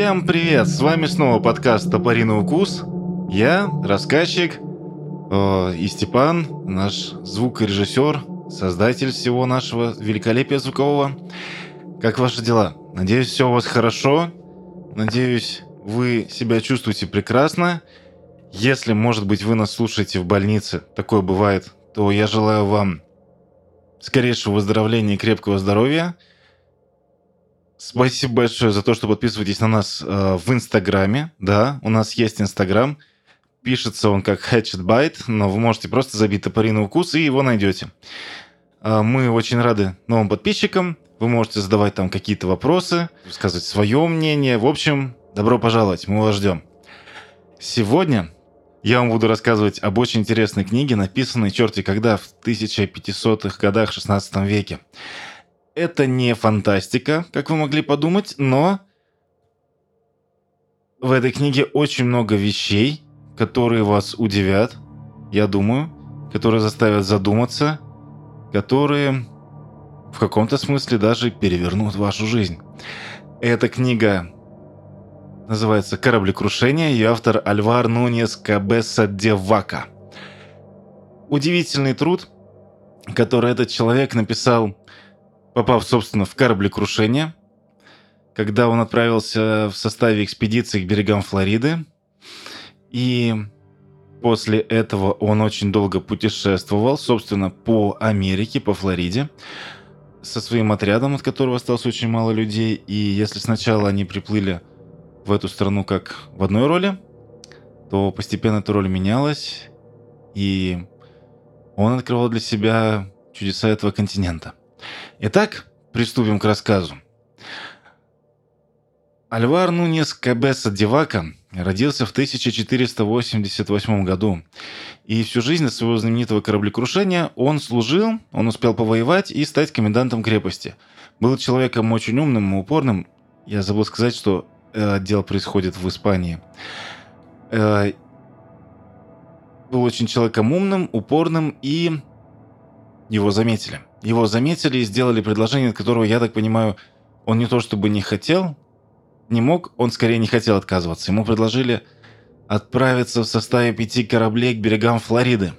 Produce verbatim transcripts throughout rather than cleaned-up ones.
Всем привет! С вами снова подкаст «Топориный укус». Я, рассказчик, э, и Степан, наш звукорежиссер, создатель всего нашего великолепия звукового. Как ваши дела? Надеюсь, все у вас хорошо. Надеюсь, вы себя чувствуете прекрасно. Если, может быть, вы нас слушаете в больнице, такое бывает, то я желаю вам скорейшего выздоровления и крепкого здоровья. Спасибо большое за то, что подписываетесь на нас э, в Инстаграме. Да, у нас есть Инстаграм. Пишется он как Hatchet Bite, но вы можете просто забить «Топориный укус» и его найдете. Э, мы очень рады новым подписчикам. Вы можете задавать там какие-то вопросы, высказывать свое мнение. В общем, добро пожаловать, мы вас ждем. Сегодня я вам буду рассказывать об очень интересной книге, написанной черти когда в тысяча пятисотых годах в шестнадцатом веке. Это не фантастика, как вы могли подумать, но в этой книге очень много вещей, которые вас удивят, я думаю, которые заставят задуматься, которые в каком-то смысле даже перевернут вашу жизнь. Эта книга называется «Кораблекрушение», ее автор Альвар Нуньес Кабеса де Вака. Удивительный труд, который этот человек написал, попав, собственно, в кораблекрушение, когда он отправился в составе экспедиции к берегам Флориды. И после этого он очень долго путешествовал, собственно, по Америке, по Флориде, со своим отрядом, от которого осталось очень мало людей. И если сначала они приплыли в эту страну как в одной роли, то постепенно эта роль менялась, и он открывал для себя чудеса этого континента. Итак, приступим к рассказу. Альвар Нуньес Кабеса де Вака родился в тысяча четыреста восемьдесят восьмом году. И всю жизнь до своего знаменитого кораблекрушения он служил, он успел повоевать и стать комендантом крепости. Был человеком очень умным и упорным. Я забыл сказать, что э, дело происходит в Испании. Э, был очень человеком умным, упорным, и его заметили. Его заметили и сделали предложение, от которого, я так понимаю, он не то чтобы не хотел, не мог, он скорее не хотел отказываться. Ему предложили отправиться в составе пяти кораблей к берегам Флориды.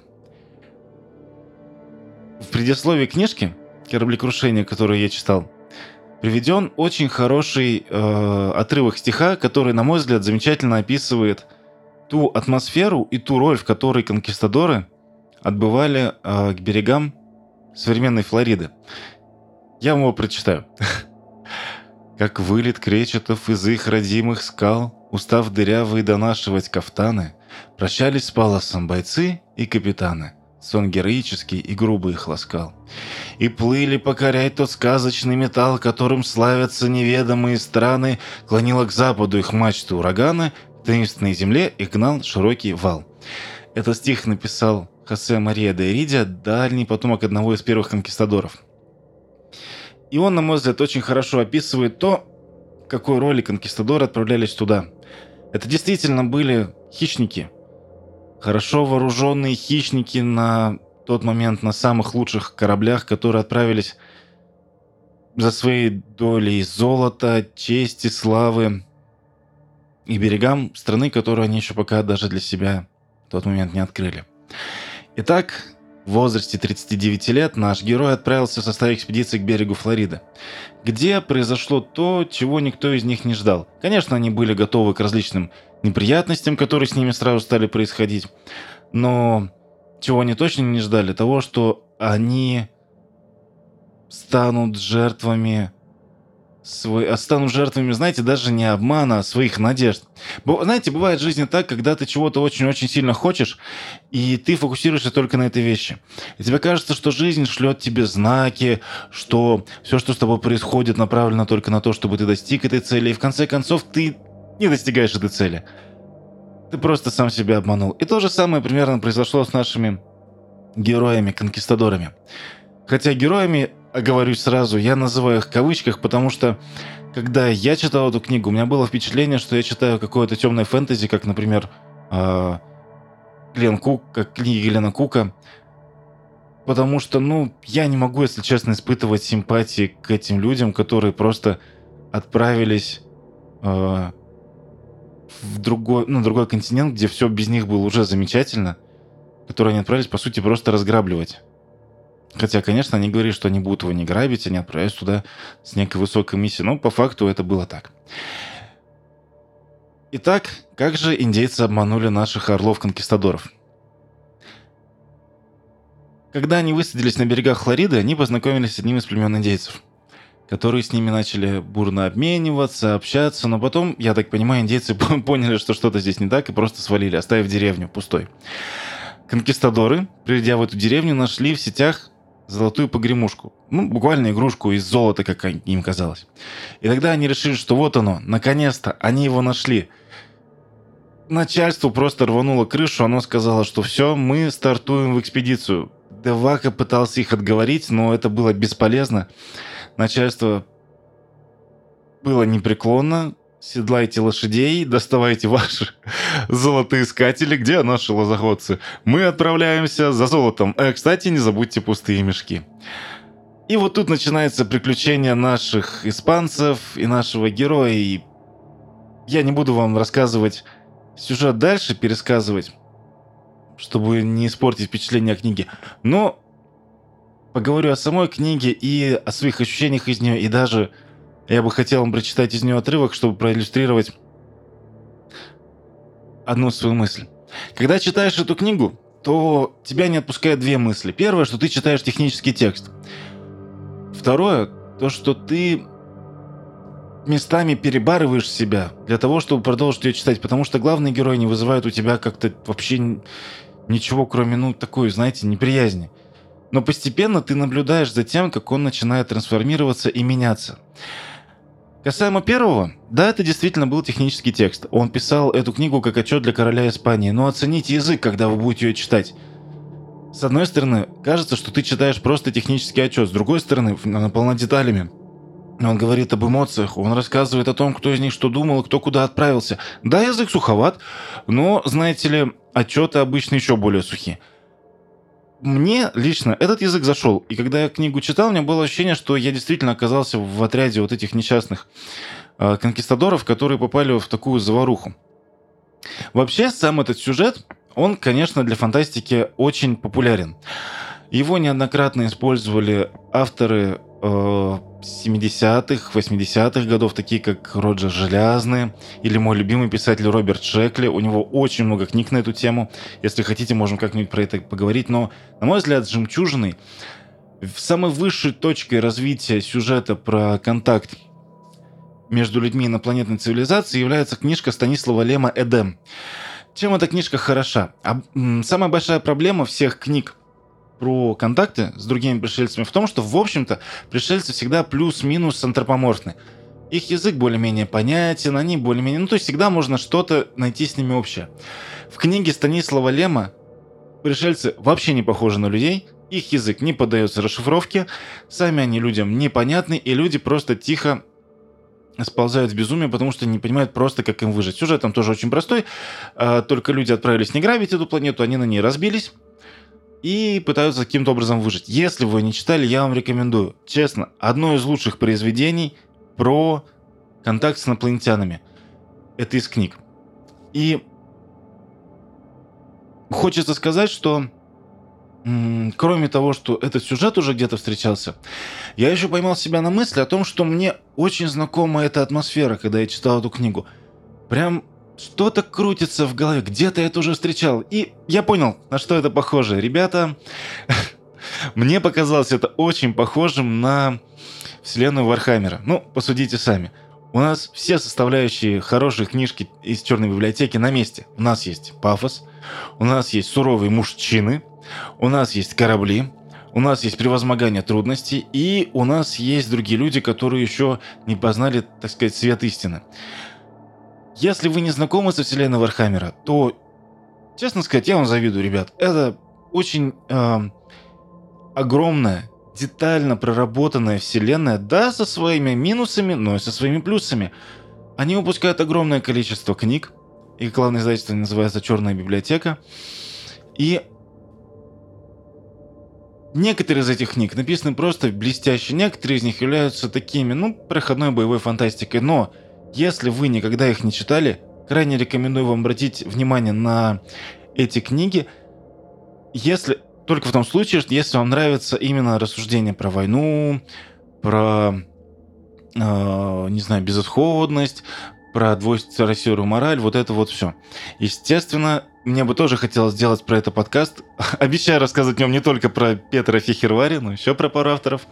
В предисловии книжки «Кораблекрушение», которую я читал, приведен очень хороший э, отрывок стиха, который, на мой взгляд, замечательно описывает ту атмосферу и ту роль, в которой конкистадоры отбывали э, к берегам современной Флориды. Я вам его прочитаю. «Как вылет кречетов из их родимых скал, устав дырявые донашивать кафтаны, прощались с палосом бойцы и капитаны, сон героический и грубый их ласкал. И плыли покорять тот сказочный металл, которым славятся неведомые страны, клонило к западу их мачты ураганы, к таинственной земле их гнал широкий вал». Этот стих написал Хосе Мария де Эридия, дальний потомок одного из первых конкистадоров. И он, на мой взгляд, очень хорошо описывает то, в какой роли конкистадоры отправлялись туда. Это действительно были хищники, хорошо вооруженные хищники на тот момент на самых лучших кораблях, которые отправились за своей долей золота, чести, славы и берегам страны, которую они еще пока даже для себя в тот момент не открыли. Итак, в возрасте тридцати девяти лет наш герой отправился в составе экспедиции к берегу Флориды, где произошло то, чего никто из них не ждал. Конечно, они были готовы к различным неприятностям, которые с ними сразу стали происходить, но чего они точно не ждали, того, что они станут жертвами Свой, станут жертвами, знаете, даже не обмана, а своих надежд. Бо, знаете, бывает в жизни так, когда ты чего-то очень-очень сильно хочешь, и ты фокусируешься только на этой вещи. И тебе кажется, что жизнь шлет тебе знаки, что все, что с тобой происходит, направлено только на то, чтобы ты достиг этой цели, и в конце концов ты не достигаешь этой цели. Ты просто сам себя обманул. И то же самое примерно произошло с нашими героями-конкистадорами. Хотя героями, оговорюсь сразу, я называю их в кавычках, потому что, когда я читал эту книгу, у меня было впечатление, что я читаю какое-то темное фэнтези, как, например, э, Глен Кук, как книги Глена Кука. Потому что, ну, я не могу, если честно, испытывать симпатии к этим людям, которые просто отправились э, в другой, ну, другой континент, где все без них было уже замечательно, которые они отправились, по сути, просто разграбливать. Хотя, конечно, они говорили, что они будут его не грабить, они отправились туда с некой высокой миссией, но по факту это было так. Итак, как же индейцы обманули наших орлов-конкистадоров? Когда они высадились на берегах Флориды, они познакомились с одним из племен индейцев, которые с ними начали бурно обмениваться, общаться, но потом, я так понимаю, индейцы поняли, что что-то здесь не так, и просто свалили, оставив деревню пустой. Конкистадоры, придя в эту деревню, нашли в сетях золотую погремушку. Ну, буквально игрушку из золота, как им казалось. И тогда они решили, что вот оно, наконец-то, они его нашли. Начальству просто рвануло крышу, оно сказало, что все, мы стартуем в экспедицию. Девака пытался их отговорить, но это было бесполезно. Начальство было непреклонно. Седлайте лошадей, доставайте ваши золотоискатели. Где наши лозоходцы? Мы отправляемся за золотом. Э, кстати, не забудьте пустые мешки. И вот тут начинается приключение наших испанцев и нашего героя. И я не буду вам рассказывать сюжет дальше, пересказывать, чтобы не испортить впечатление о книге. Но поговорю о самой книге и о своих ощущениях из нее, и даже я бы хотел вам прочитать из нее отрывок, чтобы проиллюстрировать одну свою мысль. Когда читаешь эту книгу, то тебя не отпускают две мысли. Первое, что ты читаешь технический текст. Второе, то, что ты местами перебарываешь себя для того, чтобы продолжить ее читать, потому что главные герои не вызывают у тебя как-то вообще ничего, кроме, ну, такой, знаете, неприязни. Но постепенно ты наблюдаешь за тем, как он начинает трансформироваться и меняться. Касаемо первого, да, это действительно был технический текст. Он писал эту книгу как отчет для короля Испании, но оцените язык, когда вы будете ее читать. С одной стороны, кажется, что ты читаешь просто технический отчет, с другой стороны, наполнен деталями. Он говорит об эмоциях, он рассказывает о том, кто из них что думал, кто куда отправился. Да, язык суховат, но, знаете ли, отчеты обычно еще более сухие. Мне лично этот язык зашел, и когда я книгу читал, у меня было ощущение, что я действительно оказался в отряде вот этих несчастных э, конкистадоров, которые попали в такую заваруху. Вообще, сам этот сюжет, он, конечно, для фантастики очень популярен. Его неоднократно использовали авторы э, семидесятых, восьмидесятых годов, такие как Роджер Желязный или мой любимый писатель Роберт Шекли. У него очень много книг на эту тему. Если хотите, можем как-нибудь про это поговорить. Но, на мой взгляд, «Жемчужиной», самой высшей точкой развития сюжета про контакт между людьми и инопланетной цивилизацией является книжка Станислава Лема «Эдем». Чем эта книжка хороша? Самая большая проблема всех книг про контакты с другими пришельцами в том, что, в общем-то, пришельцы всегда плюс-минус антропоморфны. Их язык более-менее понятен, они более-менее... Ну, то есть всегда можно что-то найти с ними общее. В книге Станислава Лема пришельцы вообще не похожи на людей, их язык не поддается расшифровке, сами они людям непонятны, и люди просто тихо сползают в безумие, потому что не понимают просто, как им выжить. Сюжет там тоже очень простой, только люди отправились не грабить эту планету, они на ней разбились и пытаются каким-то образом выжить. Если вы не читали, я вам рекомендую. Честно, одно из лучших произведений про контакт с инопланетянами. Это из книг. И хочется сказать, что м- кроме того, что этот сюжет уже где-то встречался, я еще поймал себя на мысли о том, что мне очень знакома эта атмосфера, когда я читал эту книгу. Прям что-то крутится в голове, где-то я это уже встречал. И я понял, на что это похоже. Ребята, мне показалось это очень похожим на вселенную Вархаммера. Ну, посудите сами. У нас все составляющие хорошей книжки из черной библиотеки на месте. У нас есть пафос, у нас есть суровые мужчины, у нас есть корабли, у нас есть превозмогание трудностей, и у нас есть другие люди, которые еще не познали, так сказать, свет истины. Если вы не знакомы со вселенной Вархаммера, то, честно сказать, я вам завидую, ребят. Это очень э, огромная, детально проработанная вселенная, да, со своими минусами, но и со своими плюсами. Они выпускают огромное количество книг. Их главное издательство называется «Черная библиотека». И некоторые из этих книг написаны просто блестяще. Некоторые из них являются такими, ну, проходной боевой фантастикой. Но если вы никогда их не читали, крайне рекомендую вам обратить внимание на эти книги, если только в том случае, что если вам нравится именно рассуждение про войну, про, э, не знаю, безысходность, про двойственную мораль, вот это вот все. Естественно, мне бы тоже хотелось сделать про это подкаст. Обещаю рассказывать в нем не только про Петра Фехервари, но еще про пару авторов.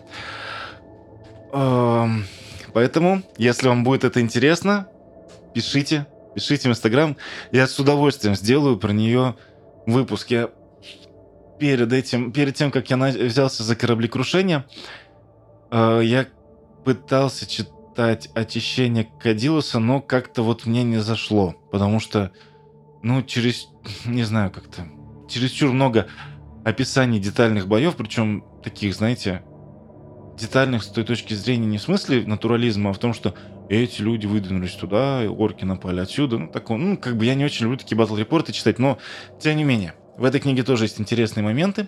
Эм, Поэтому, если вам будет это интересно, пишите, пишите в Инстаграм. Я с удовольствием сделаю про нее выпуск. Я перед этим, перед тем, как я на- взялся за кораблекрушение, э, я пытался читать «Очищение Кадилуса», но как-то вот мне не зашло, потому что, ну, через, не знаю, как-то, чересчур много описаний детальных боев, причем таких, знаете, детальных с той точки зрения не в смысле натурализма, а в том, что эти люди выдвинулись туда, орки напали отсюда. Ну, такое, ну, как бы я не очень люблю такие батл-репорты читать, но тем не менее, в этой книге тоже есть интересные моменты.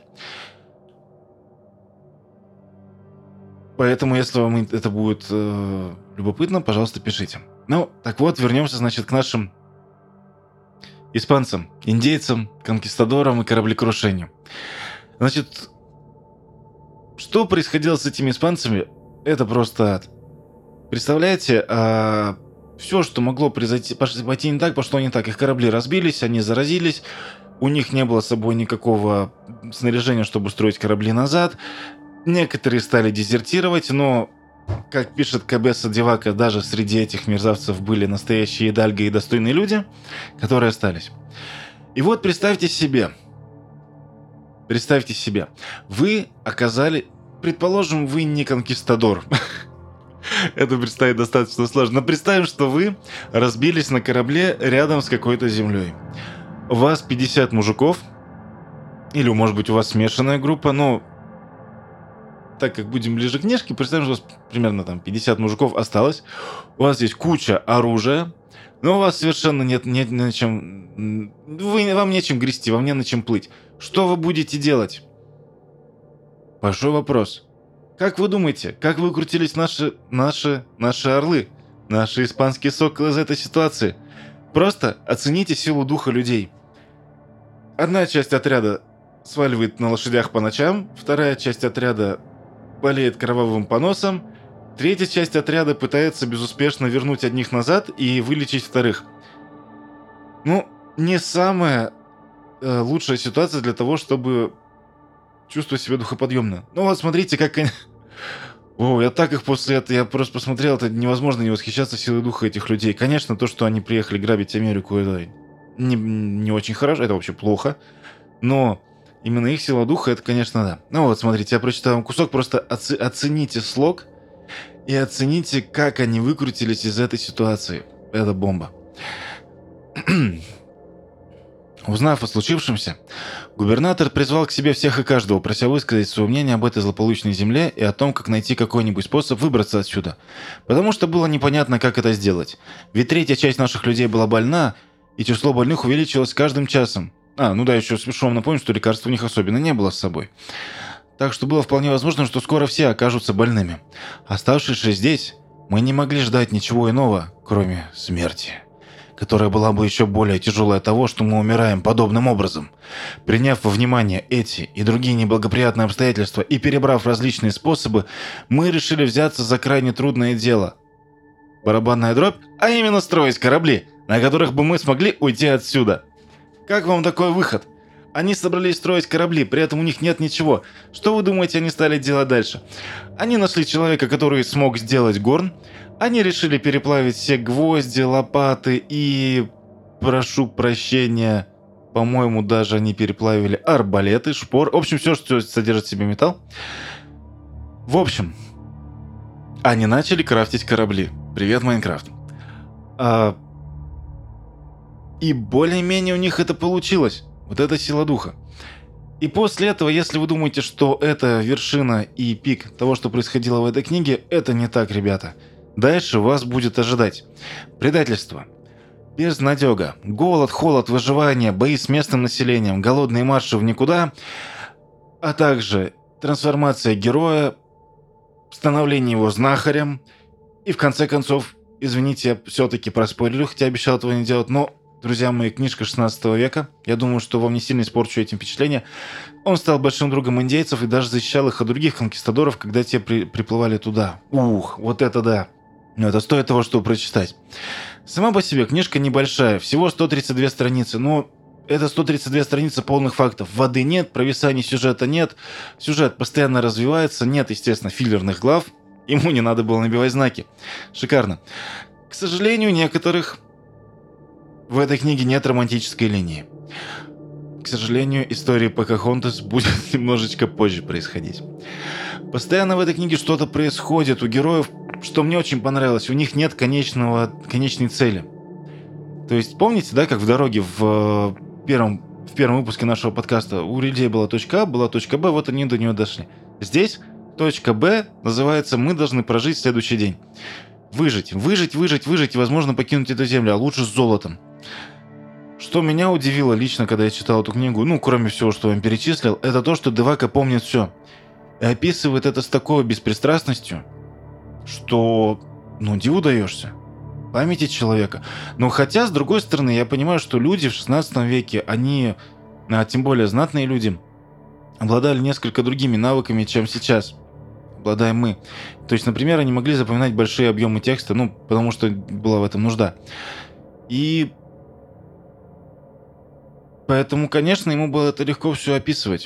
Поэтому, если вам это будет э, любопытно, пожалуйста, пишите. Ну, так вот, вернемся, значит, к нашим испанцам, индейцам, конкистадорам и кораблекрушению. Значит, что происходило с этими испанцами, это просто ад. Представляете, а, все, что могло произойти, пош- пойти не так, пошло не так. Их корабли разбились, они заразились, у них не было с собой никакого снаряжения, чтобы строить корабли назад. Некоторые стали дезертировать, но, как пишет Кабеса Девака, даже среди этих мерзавцев были настоящие идальго и достойные люди, которые остались. И вот представьте себе, представьте себе, вы оказали, предположим, вы не конкистадор. Это представить достаточно сложно. Но представим, что вы разбились на корабле рядом с какой-то землей. У вас пятьдесят мужиков, или, может быть, у вас смешанная группа, но так как будем ближе к книжке, представим, что у вас примерно там пятьдесят мужиков осталось, у вас есть куча оружия, но у вас совершенно нет, нет на чем... Вы, вам нечем грести, вам не на чем плыть. Что вы будете делать? Большой вопрос. Как вы думаете, как выкрутились наши, наши, наши орлы, наши испанские соколы из этой ситуации? Просто оцените силу духа людей. Одна часть отряда сваливает на лошадях по ночам, вторая часть отряда болеет кровавым поносом, третья часть отряда пытается безуспешно вернуть одних назад и вылечить вторых. Ну, не самая э, лучшая ситуация для того, чтобы чувствовать себя духоподъемно. Ну вот смотрите, как они... О, я так их после этого, я просто посмотрел, это невозможно не восхищаться силой духа этих людей. Конечно, то, что они приехали грабить Америку, это не, не очень хорошо, это вообще плохо. Но именно их сила духа, это, конечно, да. Ну вот, смотрите, я прочитаю вам кусок, просто оце- оцените слог и оцените, как они выкрутились из этой ситуации. Это бомба. Узнав о случившемся, губернатор призвал к себе всех и каждого, прося высказать свое мнение об этой злополучной земле и о том, как найти какой-нибудь способ выбраться отсюда. Потому что было непонятно, как это сделать. Ведь третья часть наших людей была больна, и число больных увеличилось с каждым часом. А, ну да, еще спешу вам напомнить, что лекарств у них особенно не было с собой. Так что было вполне возможно, что скоро все окажутся больными. Оставшись здесь, мы не могли ждать ничего иного, кроме смерти, которая была бы еще более тяжелой от того, что мы умираем подобным образом. Приняв во внимание эти и другие неблагоприятные обстоятельства и перебрав различные способы, мы решили взяться за крайне трудное дело. Барабанная дробь, а именно строить корабли, на которых бы мы смогли уйти отсюда. Как вам такой выход? Они собрались строить корабли, при этом у них нет ничего. Что вы думаете, они стали делать дальше? Они нашли человека, который смог сделать горн. Они решили переплавить все гвозди, лопаты и... Прошу прощения, по-моему, даже они переплавили арбалеты, шпор. В общем, все, что содержит в себе металл. В общем, они начали крафтить корабли. Привет, Майнкрафт. А... И более-менее у них это получилось. Вот это сила духа. И после этого, если вы думаете, что это вершина и пик того, что происходило в этой книге, это не так, ребята. Дальше вас будет ожидать предательство, безнадега, голод, холод, выживание, бои с местным населением, голодные марши в никуда, а также трансформация героя, становление его знахарем и, в конце концов, извините, я все-таки проспорил, хотя обещал этого не делать, но, друзья мои, книжка шестнадцатого века. Я думаю, что вам не сильно испорчу этим впечатление. Он стал большим другом индейцев и даже защищал их от других конкистадоров, когда те при- приплывали туда. Ух, вот это да. Но это стоит того, чтобы прочитать. Сама по себе книжка небольшая, всего сто тридцать две страницы, но это сто тридцать две страницы полных фактов. Воды нет, провисаний сюжета нет, сюжет постоянно развивается, нет, естественно, филлерных глав, ему не надо было набивать знаки. Шикарно. К сожалению, некоторых в этой книге нет романтической линии. К сожалению, история Покахонтас будет немножечко позже происходить. Постоянно в этой книге что-то происходит у героев, что мне очень понравилось. У них нет конечного, конечной цели. То есть, помните, да, как в дороге в первом, в первом выпуске нашего подкаста у людей была точка А, была точка Б, вот они до нее дошли. Здесь точка Б называется «Мы должны прожить следующий день». Выжить, выжить, выжить, выжить и, возможно, покинуть эту землю, а лучше с золотом. Что меня удивило лично, когда я читал эту книгу, ну, кроме всего, что я вам перечислил, это то, что Девака помнит все. И описывает это с такой беспристрастностью, что, ну, диву даешься. Памяти человека. Но хотя, с другой стороны, я понимаю, что люди в шестнадцатом веке, они, а тем более знатные люди, обладали несколько другими навыками, чем сейчас обладаем мы. То есть, например, они могли запоминать большие объемы текста, ну, потому что была в этом нужда. И поэтому, конечно, ему было это легко все описывать.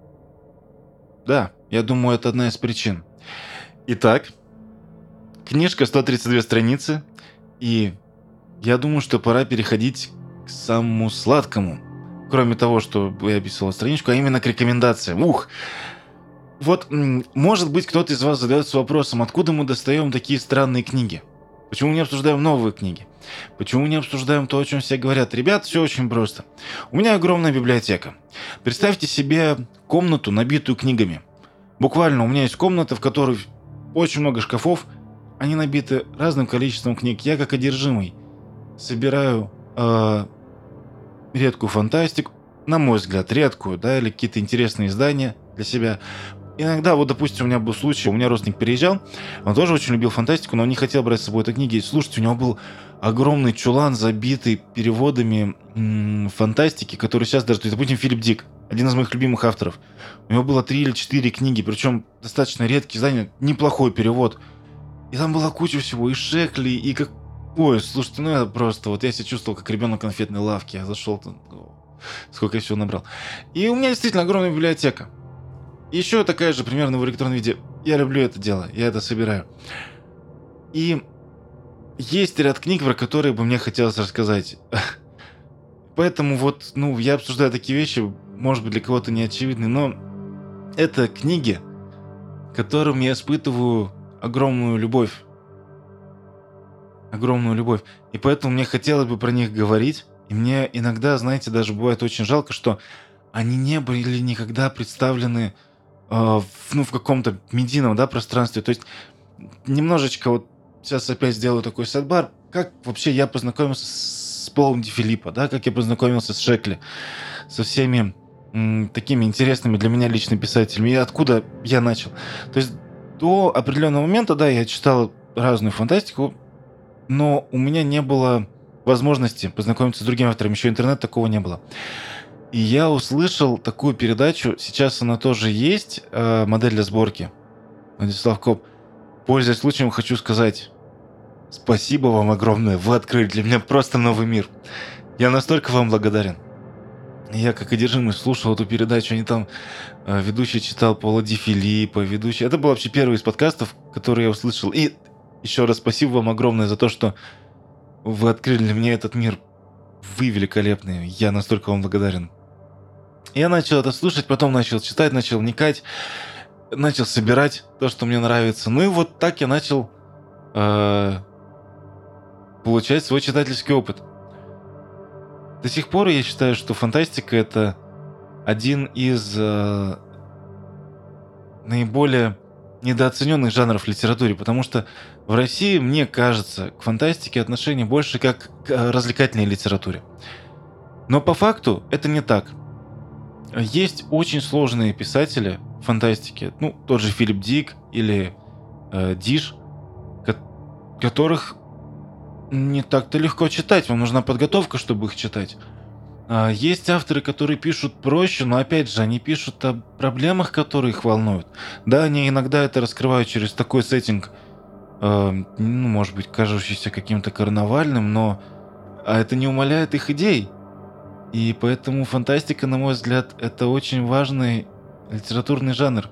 Да, я думаю, это одна из причин. Итак, книжка сто тридцать две страницы, и я думаю, что пора переходить к самому сладкому. Кроме того, что я описывал страничку, а именно к рекомендациям. Ух! Вот, может быть, кто-то из вас задается вопросом, откуда мы достаем такие странные книги? Почему мы не обсуждаем новые книги? Почему мы не обсуждаем то, о чем все говорят? Ребят, все очень просто. У меня огромная библиотека. Представьте себе комнату, набитую книгами. Буквально у меня есть комната, в которой очень много шкафов. Они набиты разным количеством книг. Я как одержимый собираю э, редкую фантастику, на мой взгляд, редкую, да, или какие-то интересные издания для себя. Иногда, вот, допустим, у меня был случай, у меня родственник переезжал, он тоже очень любил фантастику, но он не хотел брать с собой эту книги. И слушайте, у него был огромный чулан, забитый переводами м- фантастики, который сейчас даже, то есть, допустим, Филипп Дик, один из моих любимых авторов. У него было три или четыре книги, причем достаточно редкие издания, неплохой перевод. И там была куча всего, и Шекли, и как... Ой, слушайте, ну это просто... Вот я себя чувствовал, как ребенок в конфетной лавке. Я зашел, там, сколько я всего набрал. И у меня действительно огромная библиотека. Еще такая же примерно в электронном виде. Я люблю это дело, я это собираю. И есть ряд книг, про которые бы мне хотелось рассказать. Поэтому вот, ну, я обсуждаю такие вещи, может быть, для кого-то не очевидны, но это книги, к которым я испытываю огромную любовь. Огромную любовь. И поэтому мне хотелось бы про них говорить. И мне иногда, знаете, даже бывает очень жалко, что они не были никогда представлены э, в, ну, в каком-то медийном, да, пространстве. То есть немножечко вот сейчас опять сделаю такой сетбар. Как вообще я познакомился с Полом Ди Филиппо, да, как я познакомился с Шекли, со всеми м, такими интересными для меня лично писателями. И откуда я начал. То есть до определенного момента, да, я читал разную фантастику, но у меня не было возможности познакомиться с другими авторами. Еще интернет такого не было. И я услышал такую передачу, сейчас она тоже есть, э, модель для сборки. Владислав Коп. Пользуясь случаем, хочу сказать спасибо вам огромное. Вы открыли для меня просто новый мир. Я настолько вам благодарен. Я как одержимый слушал эту передачу, они там э, ведущий читал Пола Ди Филиппо, ведущий. Это был вообще первый из подкастов, который я услышал. И еще раз спасибо вам огромное за то, что вы открыли для меня этот мир. Вы великолепные. Я настолько вам благодарен. Я начал это слушать, потом начал читать, начал вникать, начал собирать то, что мне нравится. Ну и вот так я начал э, получать свой читательский опыт. До сих пор я считаю, что фантастика — это один из э, наиболее недооцененных жанров в литературе, потому что в России, мне кажется, к фантастике отношение больше как к развлекательной литературе. Но по факту это не так. Есть очень сложные писатели фантастики, ну, тот же Филипп Дик или э, Диш, ко- которых Не так-то легко читать, вам нужна подготовка, чтобы их читать. А, есть авторы, которые пишут проще, но опять же, они пишут о проблемах, которые их волнуют. Да, они иногда это раскрывают через такой сеттинг, а, ну, может быть, кажущийся каким-то карнавальным, но а это не умаляет их идей. И поэтому фантастика, на мой взгляд, это очень важный литературный жанр.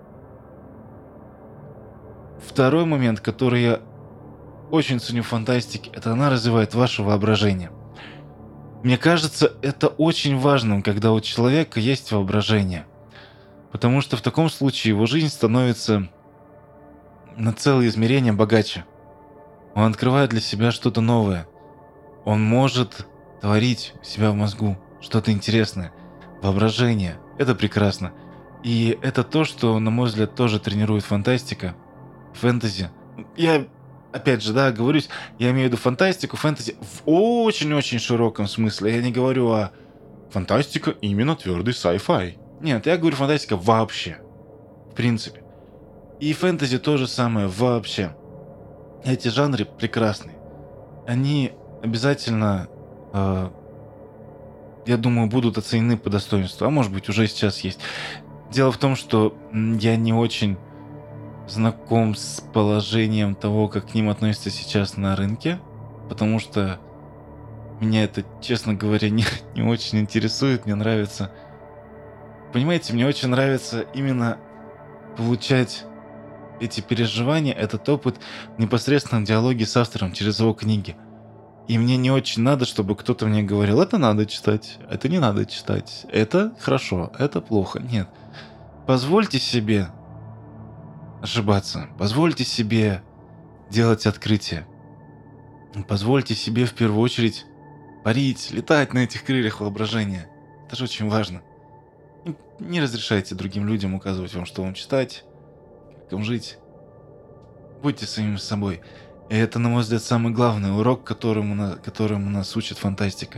Второй момент, который я очень ценю в фантастике, это она развивает ваше воображение. Мне кажется, это очень важным, когда у человека есть воображение. Потому что в таком случае его жизнь становится на целые измерения богаче. Он открывает для себя что-то новое. Он может творить у себя в мозгу что-то интересное. Воображение. Это прекрасно. И это то, что, на мой взгляд, тоже тренирует фантастика, фэнтези. Я, опять же, да, говорюсь, я имею в виду фантастику, фэнтези в очень-очень широком смысле. Я не говорю о фантастика именно твердый sci-fi. Нет, я говорю фантастика вообще. В принципе. И фэнтези то же самое вообще. Эти жанры прекрасные. Они обязательно, э, я думаю, будут оценены по достоинству. А может быть, уже сейчас есть. Дело в том, что м, я не очень знаком с положением того, как к ним относятся сейчас на рынке. Потому что меня это, честно говоря, не, не очень интересует. Мне нравится... Понимаете, мне очень нравится именно получать эти переживания, этот опыт в непосредственном диалоге с автором через его книги. И мне не очень надо, чтобы кто-то мне говорил, это надо читать, это не надо читать, это хорошо, это плохо. Нет. Позвольте себе ошибаться, позвольте себе делать открытия. Позвольте себе в первую очередь парить, летать на этих крыльях воображения. Это же очень важно. И не разрешайте другим людям указывать вам, что вам читать, как им жить. Будьте самим собой. И это, на мой взгляд, самый главный урок, которому, на, которому нас учит фантастика.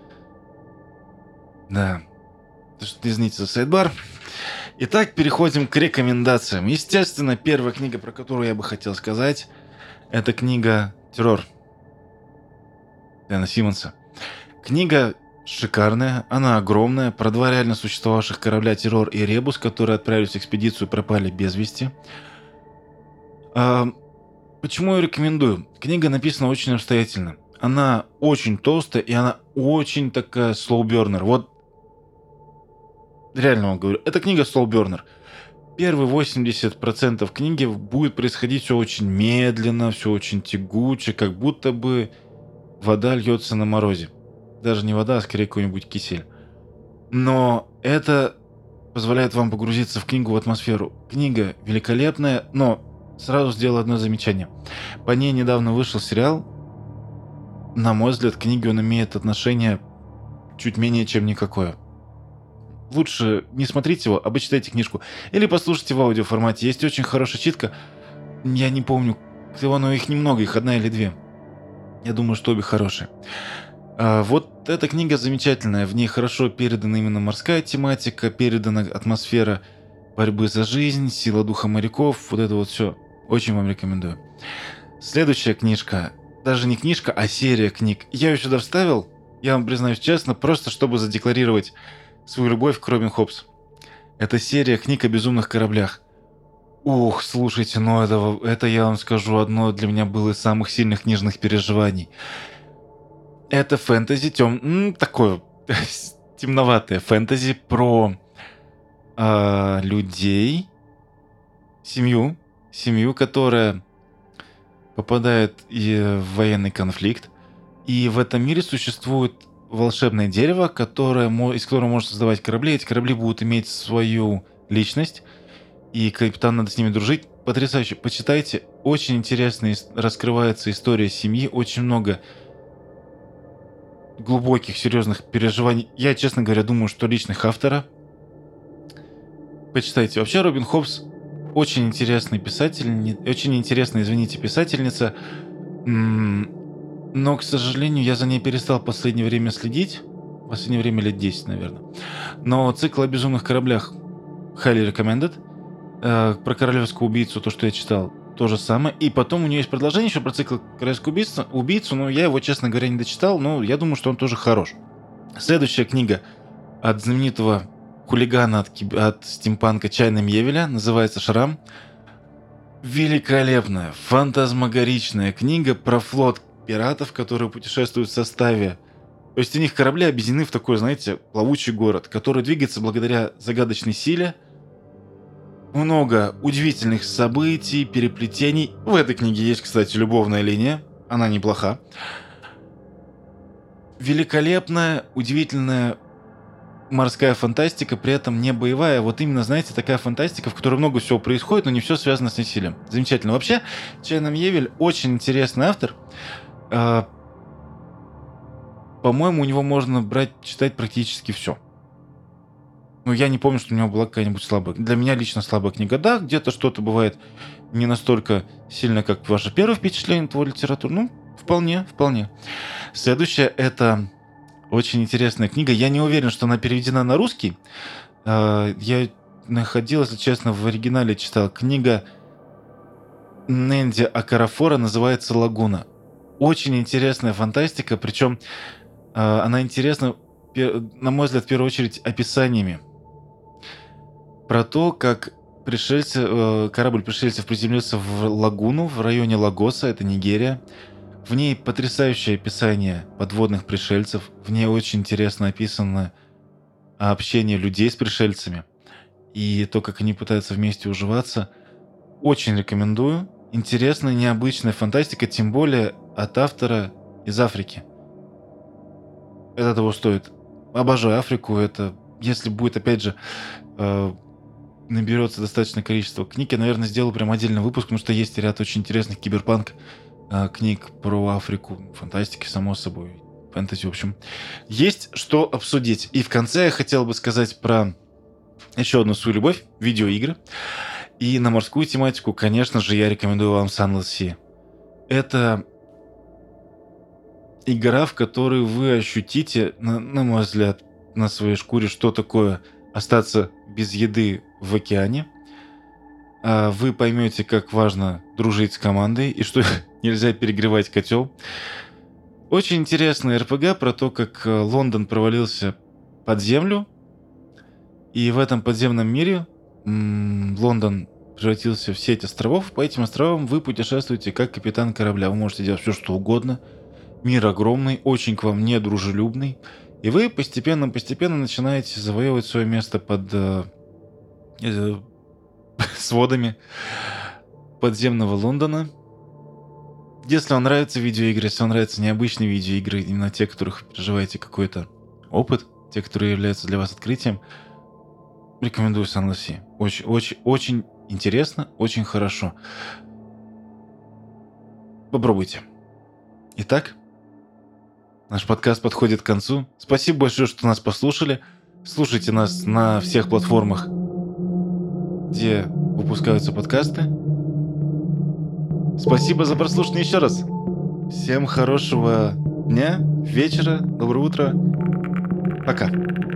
Да. Так что извините за сайдбар. Итак, переходим к рекомендациям. Естественно, первая книга, про которую я бы хотел сказать, это книга «Террор» Дэна Симмонса. Книга шикарная, она огромная, про два реально существовавших корабля «Террор» и «Ребус», которые отправились в экспедицию и пропали без вести. А, почему я рекомендую? Книга написана очень обстоятельно. Она очень толстая, и она очень такая слоубернер. Вот реально вам говорю, это книга слоубернер. Первые восемьдесят процентов книги будет происходить все очень медленно, все очень тягуче, как будто бы вода льется на морозе. Даже не вода, а скорее какой-нибудь кисель. Но это позволяет вам погрузиться в книгу, в атмосферу. Книга великолепная, но сразу сделаю одно замечание. По ней недавно вышел сериал. На мой взгляд, к книге он имеет отношение чуть менее, чем никакое. Лучше не смотрите его, а почитайте книжку. Или послушайте в аудиоформате. Есть очень хорошая читка. Я не помню, всего, но их немного, их одна или две. Я думаю, что обе хорошие. А, вот эта книга замечательная. В ней хорошо передана именно морская тематика, передана атмосфера борьбы за жизнь, сила духа моряков. Вот это вот все. Очень вам рекомендую. Следующая книжка. Даже не книжка, а серия книг. Я ее сюда вставил, я вам признаюсь честно, просто чтобы задекларировать свою любовь к Робин Хопс. Это серия книг о безумных кораблях. Ух, слушайте, ну это, это я вам скажу, одно для меня было из самых сильных книжных переживаний. Это фэнтези, тем... м, такое темноватое фэнтези про а, людей, семью, семью, которая попадает и в военный конфликт. И в этом мире существует волшебное дерево, которое, мо- из которого можно создавать корабли. Эти корабли будут иметь свою личность, и капитан надо с ними дружить. Потрясающе. Почитайте. Очень интересно ис- раскрывается история семьи. Очень много глубоких, серьезных переживаний. Я, честно говоря, думаю, что личных автора. Почитайте. Вообще, Робин Хопс очень интересный писатель. не- Очень интересная, извините, писательница. М, Но, к сожалению, я за ней перестал в последнее время следить. В последнее время лет десять, наверное. Но цикл о безумных кораблях highly recommended. Э, про королевского убийцу, то, что я читал, то же самое. И потом у нее есть продолжение еще про цикл «Королевскую убийцу», убийцу, но я его, честно говоря, не дочитал, но я думаю, что он тоже хорош. Следующая книга от знаменитого хулигана от, киб- от стимпанка Чайна Мьевеля называется «Шрам». Великолепная, фантазмагоричная книга про флот пиратов, которые путешествуют в составе. То есть у них корабли объединены в такой, знаете, плавучий город, который двигается благодаря загадочной силе. Много удивительных событий, переплетений. В этой книге есть, кстати, любовная линия. Она неплоха. Великолепная, удивительная морская фантастика, при этом не боевая. Вот именно, знаете, такая фантастика, в которой много всего происходит, но не все связано с насилием. Замечательно. Вообще, Чайна Мьевель очень интересный автор. А, По-моему, у него можно брать, читать практически все. Ну, я не помню, что у него была какая-нибудь слабая. Для меня лично слабая книга. Да, где-то что-то бывает не настолько сильно, как ваше первое впечатление от его литературы. Ну, вполне, вполне. Следующая — это очень интересная книга. Я не уверен, что она переведена на русский. А, Я находил, если честно, в оригинале читал. Книга Нэнди Акарафора называется «Лагуна». Очень интересная фантастика, причем а, она интересна, пе- на мой взгляд, в первую очередь описаниями. Про то, как пришельцы, э, корабль пришельцев приземлился в лагуну в районе Лагоса, это Нигерия. В ней потрясающее описание подводных пришельцев. В ней очень интересно описано общение людей с пришельцами и то, как они пытаются вместе уживаться. Очень рекомендую. Интересная, необычная фантастика, тем более от автора из Африки. Это того стоит. Обожаю Африку. Это, если будет, опять же, э, наберется достаточное количество книг, я, наверное, сделаю прям отдельный выпуск, потому что есть ряд очень интересных киберпанк э, книг про Африку, фантастики, само собой, фэнтези, в общем. Есть что обсудить. И в конце я хотел бы сказать про еще одну свою любовь — видеоигры. И на морскую тематику, конечно же, я рекомендую вам Sunless Sea. Это игра, в которой вы ощутите, на, на мой взгляд, на своей шкуре, что такое остаться без еды в океане. А Вы поймете, как важно дружить с командой и что нельзя перегревать котел. Очень интересный эр пи гэ про то, как э, Лондон провалился под землю, и в этом подземном мире м, Лондон превратился в сеть островов. По этим островам вы путешествуете как капитан корабля. Вы можете делать все, что угодно. Мир огромный, очень к вам недружелюбный. И вы постепенно-постепенно начинаете завоевывать свое место под э, э, сводами подземного Лондона. Если вам нравятся видеоигры, если вам нравятся необычные видеоигры, именно те, которых вы переживаете какой-то опыт, те, которые являются для вас открытием, рекомендую Sunless Sea. Очень, очень, очень интересно, очень хорошо. Попробуйте. Итак, наш подкаст подходит к концу. Спасибо большое, что нас послушали. Слушайте нас на всех платформах, где выпускаются подкасты. Спасибо за прослушивание еще раз. Всем хорошего дня, вечера, доброе утро. Пока.